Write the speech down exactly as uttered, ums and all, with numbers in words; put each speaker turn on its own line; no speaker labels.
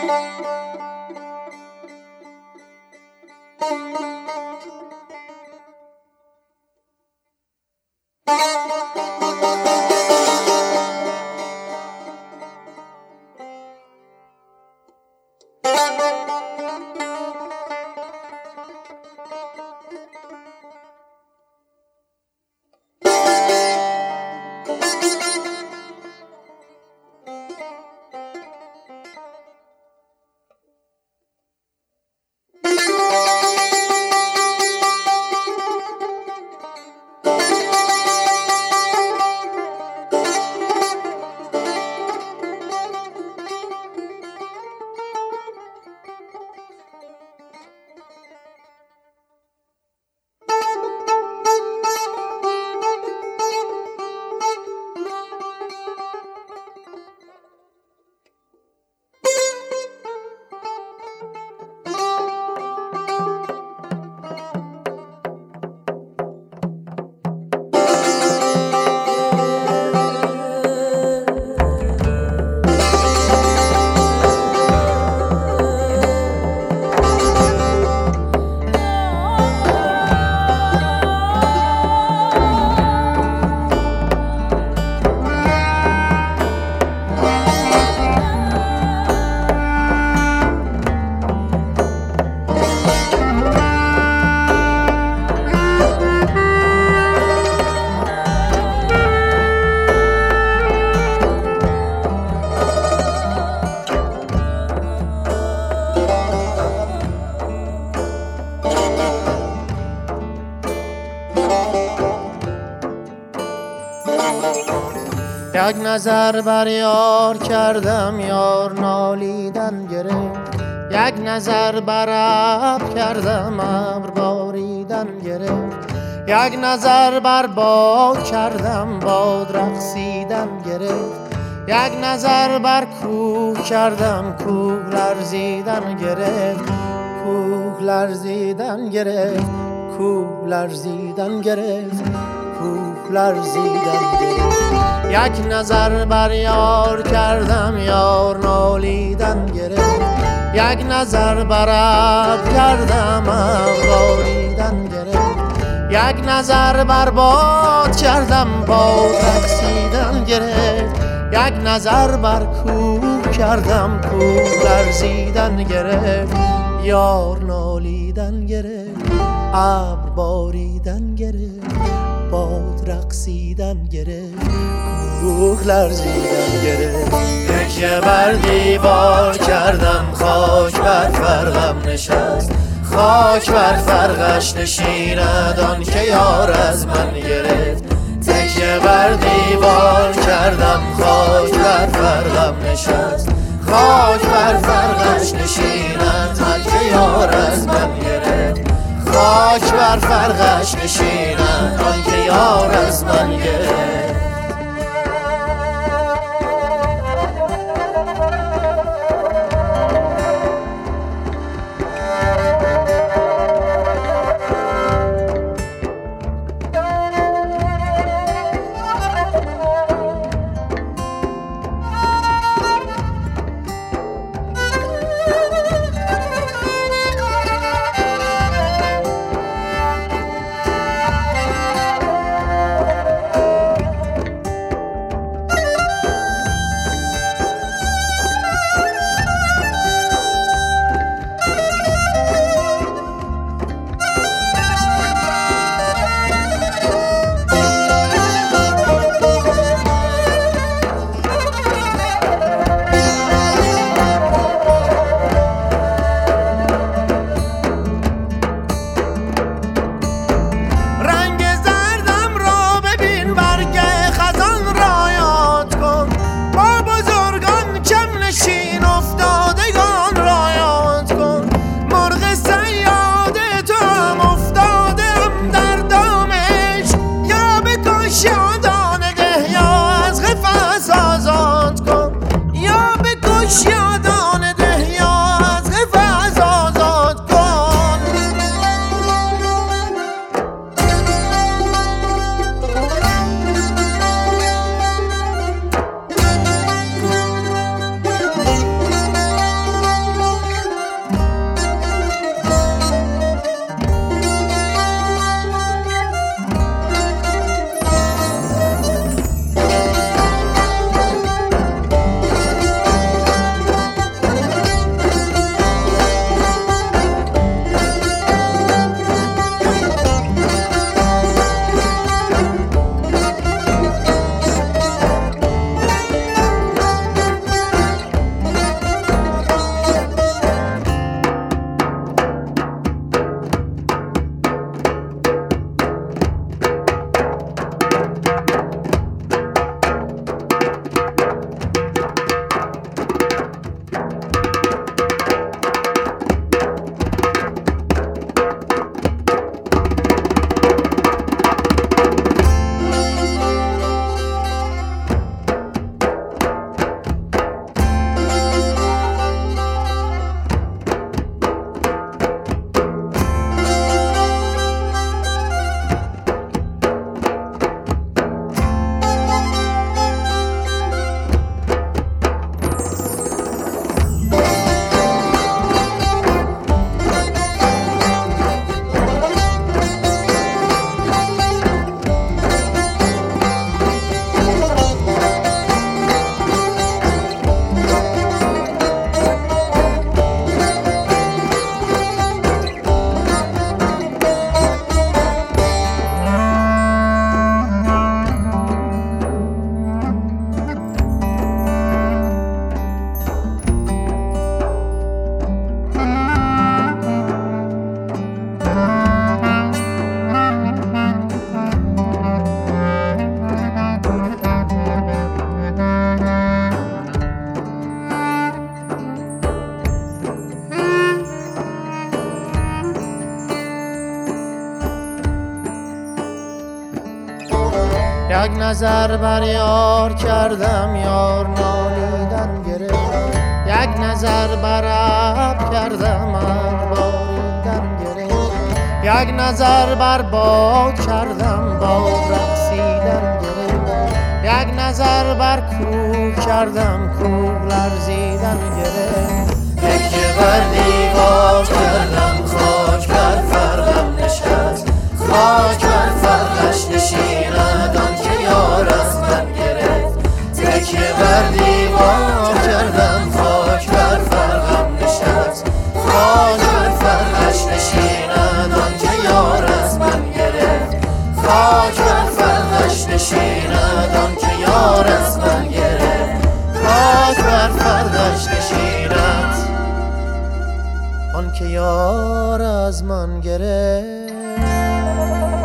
یک نظر بر یار کردم، یار نالیدن گرفت. یک نظر بر ابر کردم، ابر باریدن گرفت. یک نظر بر باد کردم، باد رقصیدن گرفت. یک نظر بر کوه کردم، کوه لرزیدن گرفت. کوه لرزیدن گرفت، کوه لرزیدن گرفت، کوه لرزیدن گرفت. یک نظر بر یار کردم، یار نالیدن گرفت. یک نظر بر ابر کردم، ابر باریدن گرفت. یک نظر بر باد کردم، باد رقصیدن گرفت. یک نظر بر کوه کردم، کوه لرزیدن گرفت. یار نالیدن گرفت، ابر باریدن گرفت، باد رقصیدن گرفت، کوه لرزیدن گرفت. تکیه بر دیوار کردم، خاک بر فرقم نشست. خاک بر فرقش نشیند آن که یار از من گرفت. تکیه بر دیوار کردم، خاک بر فرقم نشست. خاک بر فرقش نشیند آن که یار از من گرفت. خاک بر فرقش نشیند آن که یار از من گرفت. نظر بر یار کردم یار نالیدن گرفت یک نظر بر ابر کردم ابر باریدن گرفت یک نظر بر باد کردم باد رقصیدن گرفت یک نظر بر کوه کردم کوه لرزیدن گرفت
تکیه بر دیوار کردم خاک بر فرقم نشست خاک بر فرقش نشیند آن که یار از من گرفت تکیه بر دیوار کردم خاک بر فرقم نشست خاک بر فرقش نشیند آن که یار از من گرفت خاک بر فرقش نشیند آن که یار از من گرفت
خاک بر فرقش نشیند آن که یار از من گرفت.